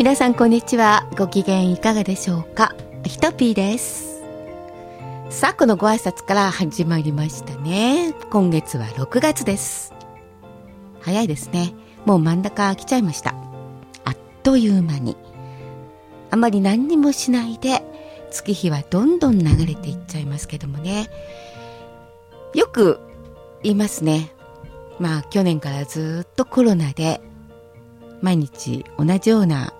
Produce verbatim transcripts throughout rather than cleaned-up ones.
皆さんこんにちは。ご機嫌いかがでしょうか。ひとぴーです。さあ、このご挨拶から始まりましたね。今月はろくがつです。早いですね。もう真ん中来ちゃいました。あっという間に。あまり何にもしないで月日はどんどん流れていっちゃいますけどもね。よく言いますね。まあ去年からずっとコロナで毎日同じような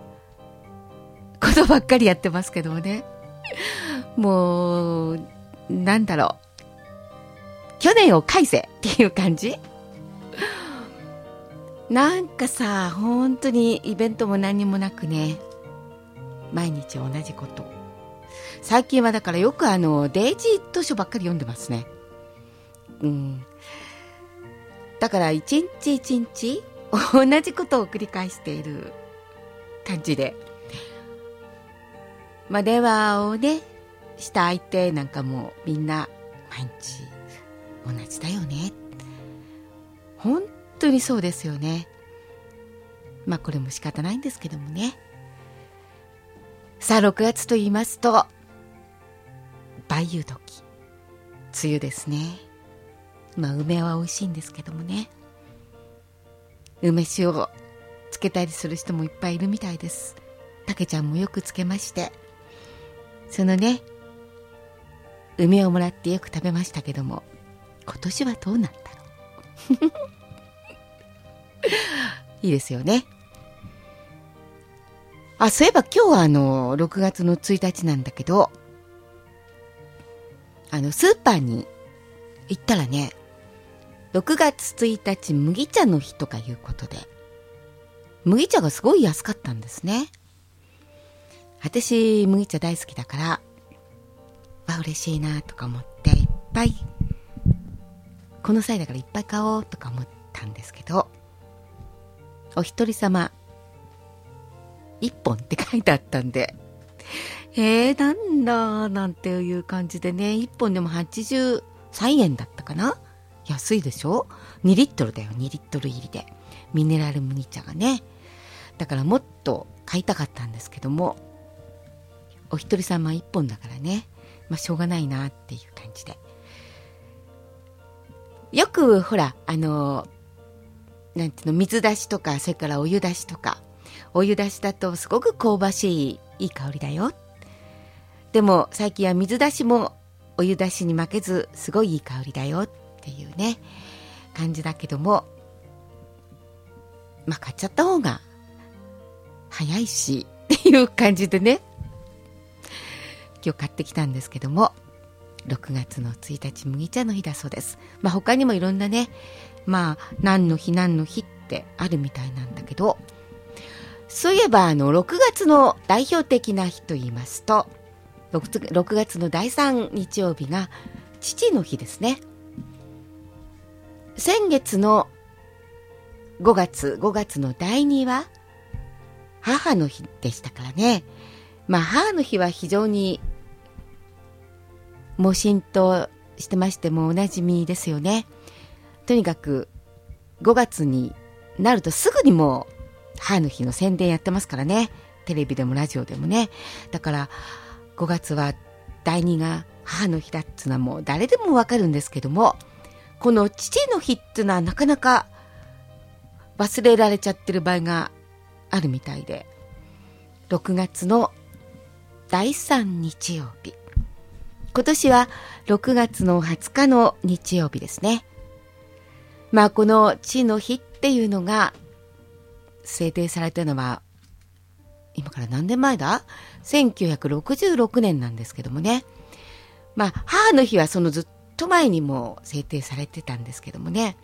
ことばっかりやってますけどもね。もうなんだろう、去年を返せっていう感じ。なんかさ、本当にイベントも何もなくね、毎日同じこと。最近はだからよくあのデイジー図書ばっかり読んでますね。うん。だから一日一日同じことを繰り返している感じで、まあ電話をねした相手なんかもみんな毎日同じだよね。本当にそうですよね。まあこれも仕方ないんですけどもね。さあろくがつと言いますと梅雨時、梅雨ですね。まあ梅は美味しいんですけどもね、梅酒をつけたりする人もいっぱいいるみたいです。たけちゃんもよくつけまして、そのね梅をもらってよく食べましたけども、今年はどうなんだろういいですよね。あ、そういえば今日はあのろくがつのついたちなんだけど、あのスーパーに行ったらね、ろくがつついたち麦茶の日とかいうことで、麦茶がすごい安かったんですね。私麦茶大好きだから、わ、嬉しいなとか思っていっぱい、この際だからいっぱい買おうとか思ったんですけど、お一人様いっぽんって書いてあったんで、えーなんだなんていう感じでね、いっぽんでもはちじゅうさんえんだったかな。安いでしょ。にリットルだよ、にリットル入りでミネラル麦茶がね。だからもっと買いたかったんですけども、お一人様いっぽんだからね、まあしょうがないなっていう感じで。よくほらあのなんていうの、水出しとか、それからお湯出しとか、お湯出しだとすごく香ばしいいい香りだよ。でも最近は水出しもお湯出しに負けずすごいいい香りだよっていうね感じだけども、まあ買っちゃった方が早いしっていう感じでね、今日買ってきたんですけども、ろくがつのついたち麦茶の日だそうです。まあ他にもいろんなね、まあ何の日何の日ってあるみたいなんだけど、そういえばあのろくがつの代表的な日と言いますと、ろくがつのだいさん日曜日が父の日ですね。先月のごがつごがつのだいには母の日でしたからね。まあ母の日は非常にもう浸透してまして、もうおなじみですよね。とにかくごがつになるとすぐにもう母の日の宣伝やってますからね。テレビでもラジオでもね。だからごがつはだいにが母の日だっつうのはもう誰でもわかるんですけども、この父の日っていうのはなかなか忘れられちゃってる場合があるみたいで、ろくがつのだいさん日曜日、今年はろくがつのはつかの日曜日ですね。まあこの父の日っていうのが制定されたのは今から何年前だ、せんきゅうひゃくろくじゅうろくねんなんですけどもね。まあ母の日はそのずっと前にも制定されてたんですけどもね。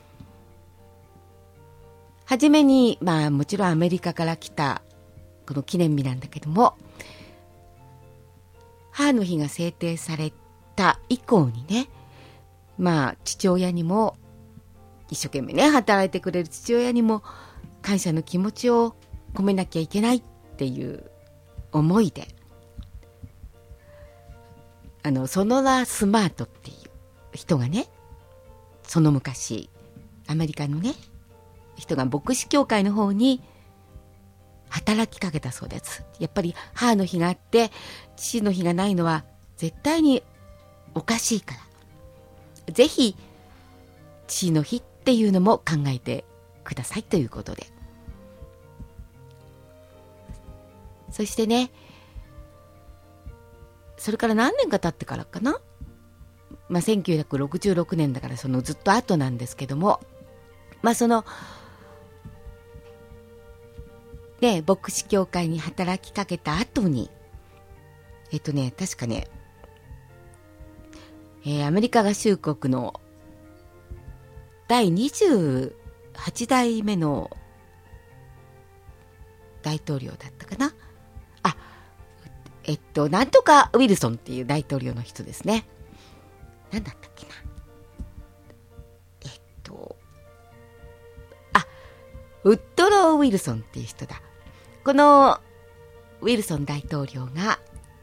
はじめにまあもちろんアメリカから来たこの記念日なんだけども、母の日が制定された以降にね、まあ父親にも一生懸命ね働いてくれる父親にも感謝の気持ちを込めなきゃいけないっていう思いで、あのソノラ・スマートっていう人がね、その昔アメリカのね人が牧師協会の方に働きかけたそうです。やっぱり母の日があって父の日がないのは絶対におかしいから、ぜひ父の日っていうのも考えてくださいということで、そしてね、それから何年か経ってからかな、まあ、せんきゅうひゃくろくじゅうろくねんだからそのずっと後なんですけども、まあそのね牧師協会に働きかけた後に、えっとね確かね、えー、アメリカ合衆国のだいにじゅうはちだいめの大統領だったかな、あえっとなんとかウィルソンっていう大統領の人ですね。なんだったっけな、えっとあウッドロー・ウィルソンっていう人だ。このウィルソン大統領が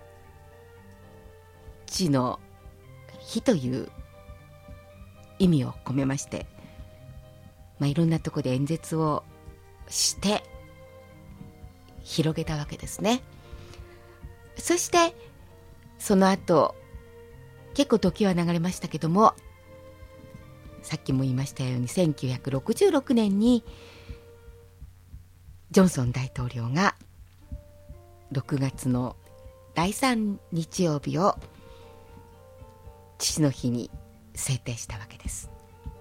父の日という意味を込めまして、まあ、いろんなところで演説をして広げたわけですね。そしてその後結構時は流れましたけども、さっきも言いましたようにせんきゅうひゃくろくじゅうろくねんにジョンソン大統領がろくがつのだいさん日曜日を父の日に制定したわけです。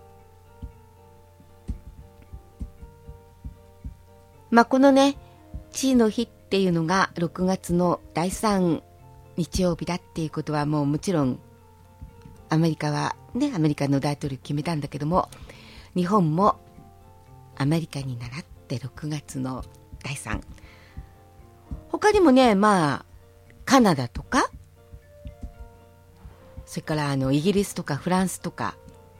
まあこのね父の日っていうのがろくがつのだいさん日曜日だっていうことはもうもちろんアメリカはね、アメリカの大統領決めたんだけども、日本もアメリカに倣ってろくがつのだいさん、他にもね、まあカナダとか、それからあのイギリスとかフランスとか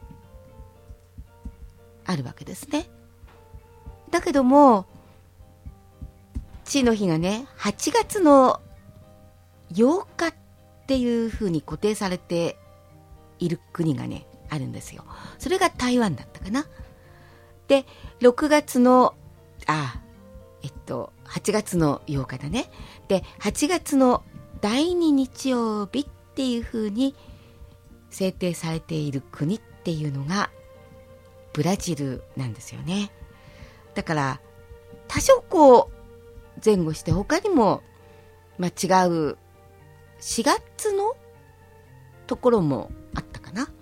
あるわけですね。だけども父の日がねはちがつのようかっていうふうに固定されている国がねあるんですよ。それが台湾だったかな。でろくがつのあえっとはちがつのようかだね。ではちがつのだいに日曜日っていうふうに制定されている国っていうのがブラジルなんですよね。だから多少こう前後して他にも、まあ、違うしがつのところもあったかな、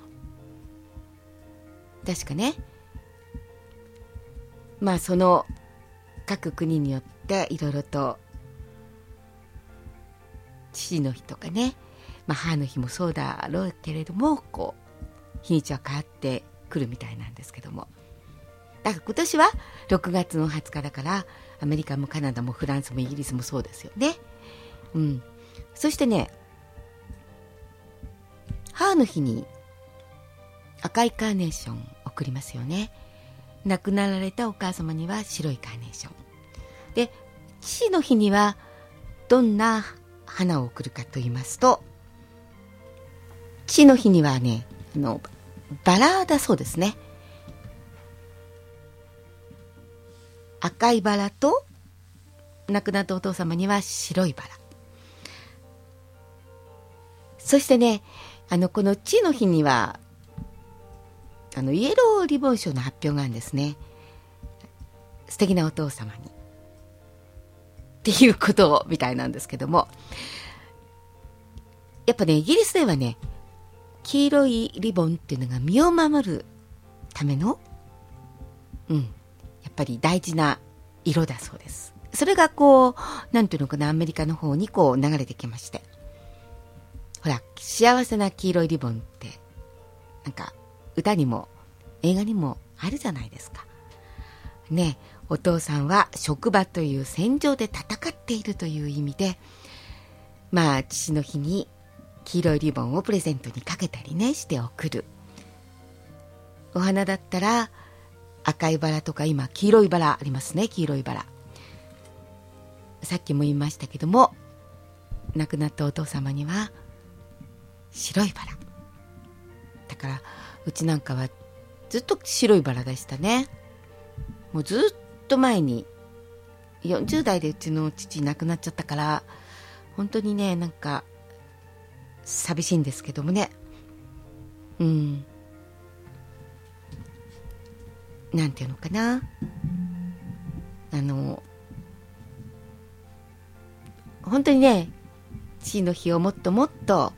確かね。まあその各国によっていろいろと父の日とかね、まあ、母の日もそうだろうけれどもこう日にちは変わってくるみたいなんですけども、だから今年はろくがつのはつかだからアメリカもカナダもフランスもイギリスもそうですよね。うん。そしてね母の日に赤いカーネーション贈りますよね。亡くなられたお母様には白いカーネーションで、父の日にはどんな花を贈るかと言いますと、父の日にはねあのバラだそうですね。赤いバラと亡くなったお父様には白いバラ。そしてねあのこの父の日にはあのイエローリボン賞の発表があるんですね。素敵なお父様にっていうことみたいなんですけども、やっぱねイギリスではね黄色いリボンっていうのが身を守るためのうんやっぱり大事な色だそうです。それがこうなんていうのかな、アメリカの方にこう流れてきまして、ほら幸せな黄色いリボンってなんか歌にも映画にもあるじゃないですかね。お父さんは職場という戦場で戦っているという意味で、まあ父の日に黄色いリボンをプレゼントにかけたりねして送る。お花だったら赤いバラとか今黄色いバラありますね。黄色いバラ、さっきも言いましたけども亡くなったお父様には白いバラだから、うちなんかはずっと白いバラでしたね。もうずっと前によんじゅう代でうちの父亡くなっちゃったから、本当にね、なんか寂しいんですけどもね。うん。なんていうのかな。あの、本当にね、父の日をもっともっと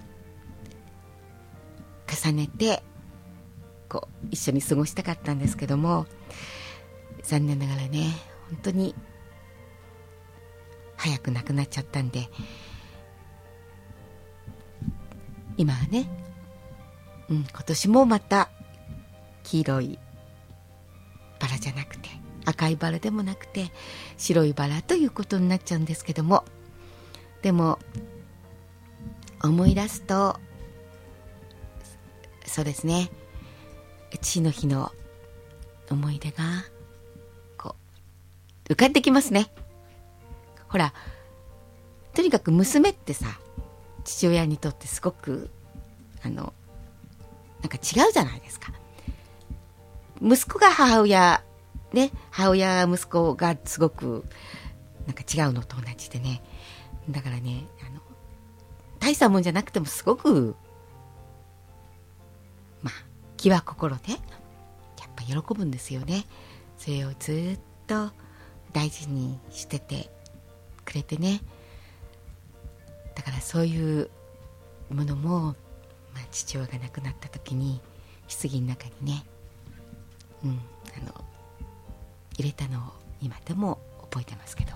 重ねて、こう、一緒に過ごしたかったんですけども、残念ながらね、本当に早く亡くなっちゃったんで、今はね、うん、今年もまた黄色いバラじゃなくて、赤いバラでもなくて白いバラということになっちゃうんですけども、でも思い出すと、そうですね、父の日の思い出がこう浮かんできますね。ほら、とにかく娘ってさ、父親にとってすごくあのなんか違うじゃないですか。息子が母親ね、母親息子がすごくなんか違うのと同じでね、だからね、あの大したもんじゃなくてもすごくまあ気は心でやっぱ喜ぶんですよね。それをずっと大事にしててくれてね。だからそういうものも、まあ、父親が亡くなった時に棺の中にね、うん、あの入れたのを今でも覚えてますけど、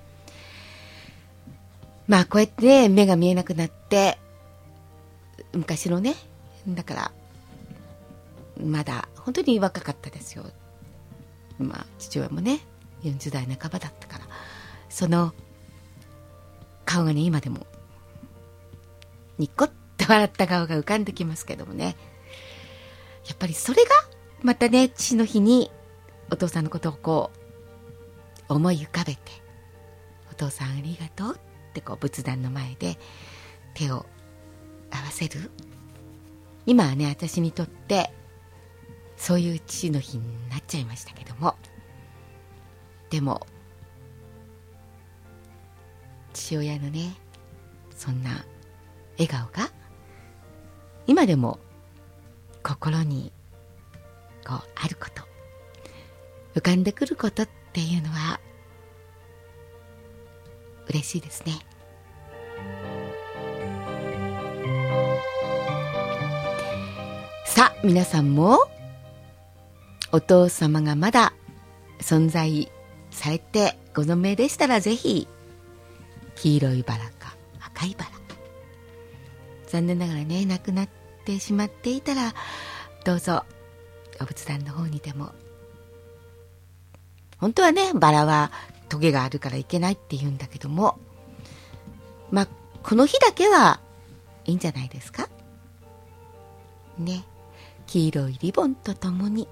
まあこうやってね、目が見えなくなって昔のね、だからまだ本当に若かったですよ。まあ父親もねよんじゅう代半ばだったから、その顔がね今でもニッコッと笑った顔が浮かんできますけどもね、やっぱりそれがまたね、父の日にお父さんのことをこう思い浮かべて、お父さんありがとうってこう仏壇の前で手を合わせる。今はね、私にとってそういう父の日になっちゃいましたけども、でも父親のね、そんな笑顔が今でも心にこうあること、浮かんでくることっていうのは嬉しいですね。さあ皆さんもお父様がまだ存在されてご存命でしたら、ぜひ黄色いバラか赤いバラ、残念ながらね亡くなってしまっていたら、どうぞお仏壇の方にでも。本当はね、バラはトゲがあるからいけないって言うんだけども、まあこの日だけはいいんじゃないですかね。黄色いリボンとともに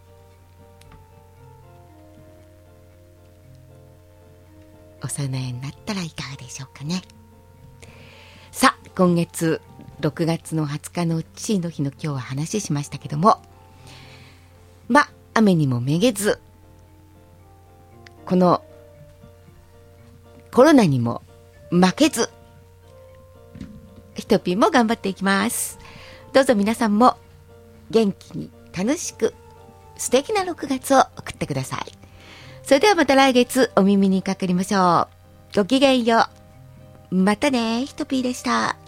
お供えになったらいかがでしょうかね。さあ今月ろくがつのはつかの父の日の今日は話しましたけども、ま雨にもめげず、このコロナにも負けず、ひとぴんも頑張っていきます。どうぞ皆さんも元気に楽しく素敵なろくがつを送ってください。それではまた来月お耳にかかりましょう。ごきげんよう。またね、ひとぴーでした。